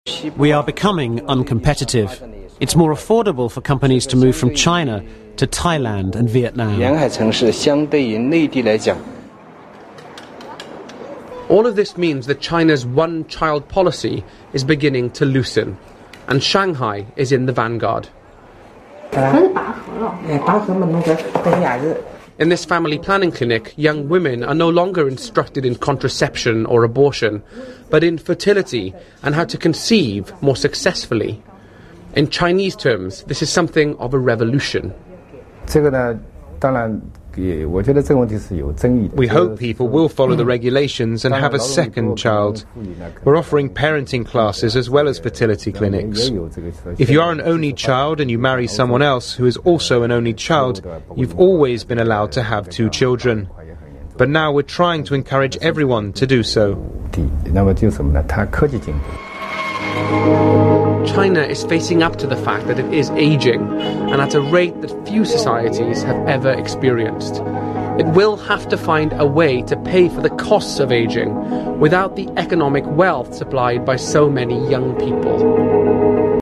We are becoming uncompetitive. It's more affordable for companies to move from China to Thailand and Vietnam. All of this means that China's one-child policy is beginning to loosen, and Shanghai is in the vanguard. In this family planning clinic, young women are no longer instructed in contraception or abortion, but in fertility and how to conceive more successfully. In Chinese terms, this is something of a revolution. We hope people will follow the regulations and have a second child. We're offering parenting classes as well as fertility clinics. If you are an only child and you marry someone else who is also an only child, you've always been allowed to have 2 children. But now we're trying to encourage everyone to do so. China is facing up to the fact that it is aging, and at a rate that few societies have ever experienced. It will have to find a way to pay for the costs of aging without the economic wealth supplied by so many young people.